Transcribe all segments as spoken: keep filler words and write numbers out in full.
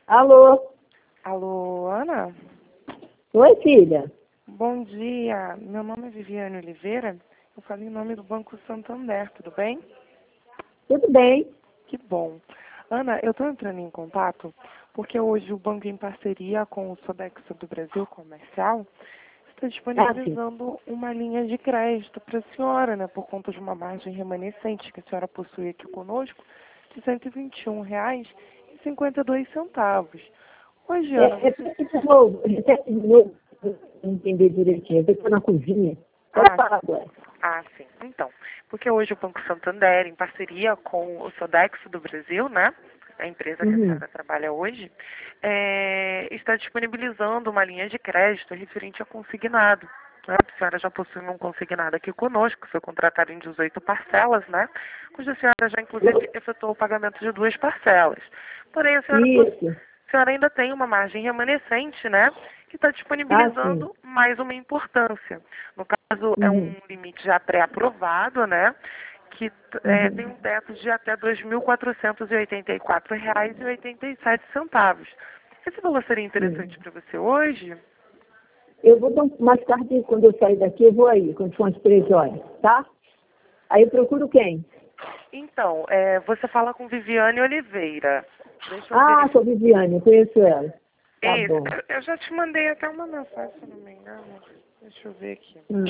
Alô? Alô, Ana? Oi, filha. Bom dia. Meu nome é Viviane Oliveira. Eu falei em nome do Banco Santander, tudo bem? Tudo bem? Que bom. Ana, eu estou entrando em contato porque hoje o banco, em parceria com o Sodexo do Brasil Comercial, está Ah, sim. disponibilizando uma linha de crédito para a senhora, né, por conta de uma margem remanescente que a senhora possui aqui conosco, de cento e vinte e um reais e cinquenta e dois centavos. Hoje, É, Ana, você... repete de novo, repete de novo, para eu entender direitinho. Eu estou na cozinha. Pode Ah, falar agora. Ah, sim. Então, porque hoje o Banco Santander, em parceria com o Sodexo do Brasil, né, a empresa que a Uhum. senhora trabalha hoje, é, está disponibilizando uma linha de crédito referente a consignado. Né? A senhora já possui um consignado aqui conosco, foi contratada em dezoito parcelas, né, cuja senhora já, inclusive, efetuou o pagamento de duas parcelas. Porém, a senhora possui Isso. a senhora ainda tem uma margem remanescente, né, que está Ah, sim. disponibilizando mais uma importância. No caso, é um Uhum. limite já pré-aprovado, né, que é, tem Uhum. um teto de até dois mil quatrocentos e oitenta e quatro reais e oitenta e sete centavos. Esse valor seria Sim. interessante para você hoje? Eu vou dar um- mais tarde, quando eu sair daqui, eu vou aí, quando for umas três horas, tá? Aí eu procuro quem? Então, é, você fala com Viviane Oliveira. Deixa eu Ah, verificar. sou Viviane, eu conheço ela. Tá Isso, bom. eu eu já te mandei até uma mensagem, se não me engano. Deixa eu ver aqui. Hum.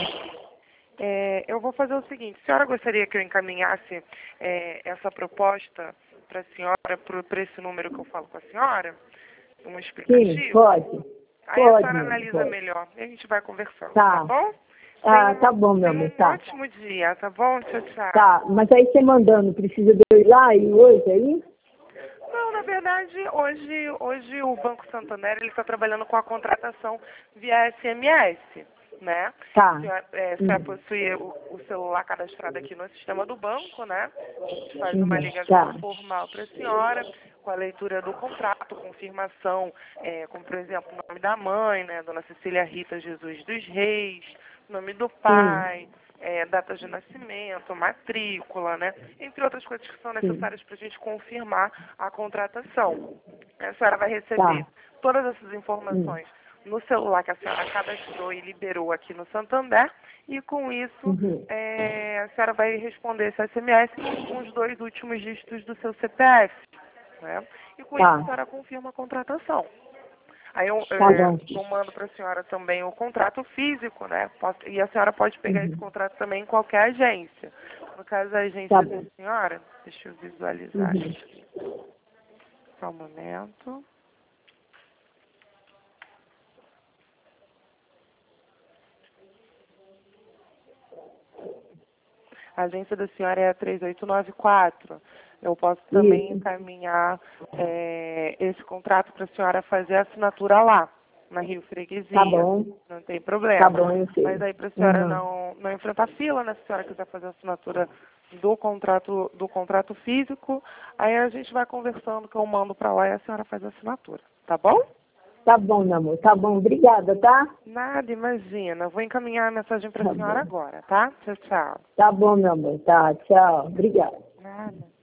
É, eu vou fazer o seguinte, a senhora gostaria que eu encaminhasse é, essa proposta para a senhora, para esse número que eu falo com a senhora? Um Sim, explicativo? pode. Aí a Pode, senhora meu amor, analisa pode. melhor e a gente vai conversando, tá Tá. bom? Tenha, Ah, uma, tá bom, meu tenha amor, um tá. ótimo dia, tá bom? Tchau, tchau. Tá, mas aí você mandando, precisa de eu ir lá e hoje aí? Não, na verdade, hoje, hoje o Banco Santander ele está trabalhando com a contratação via S M S, né? A Tá. senhora, é, a senhora Uhum. possui o, o celular cadastrado aqui no sistema do banco, né? A gente faz uma Uhum. ligação Tá. formal para a senhora, com a leitura do contrato, confirmação, é, como por exemplo o nome da mãe, né? Dona Cecília Rita Jesus dos Reis, nome do Sim, pai, é, data de nascimento, matrícula, né? Entre outras coisas que são sim. necessárias para a gente confirmar a contratação. A senhora vai receber Tá. todas essas Hum. informações no celular que a senhora cadastrou e liberou aqui no Santander, e com isso Uhum. é, a senhora vai responder esse S M S com os dois últimos dígitos do seu C P F. Né? E com isso a Tá. senhora confirma a contratação. Aí eu, Tá é, bom. eu mando para a senhora também o contrato físico, né? Posso- e a senhora pode pegar esse Uhum. contrato também em qualquer agência. No caso, a Tá agência da bom. senhora, deixa eu visualizar Uhum. aqui. Só um momento. A agência da senhora é a três oito nove quatro. Eu posso também Isso. encaminhar é, esse contrato para a senhora fazer a assinatura lá, na Rio Tá Freguesia. bom. Não tem Tá problema. bom, eu Mas sei. aí para a senhora Uhum. não, não enfrentar fila, né? Se a senhora quiser fazer a assinatura do contrato, do contrato físico, aí a gente vai conversando que eu mando para lá e a senhora faz a assinatura. Tá bom? Tá bom, meu amor. Tá bom. Obrigada, tá? Nada, imagina. Vou encaminhar a mensagem para a Tá senhora bom. agora, tá? Tchau, tchau. Tá bom, meu amor. Tá. Tchau. Obrigada. Nada.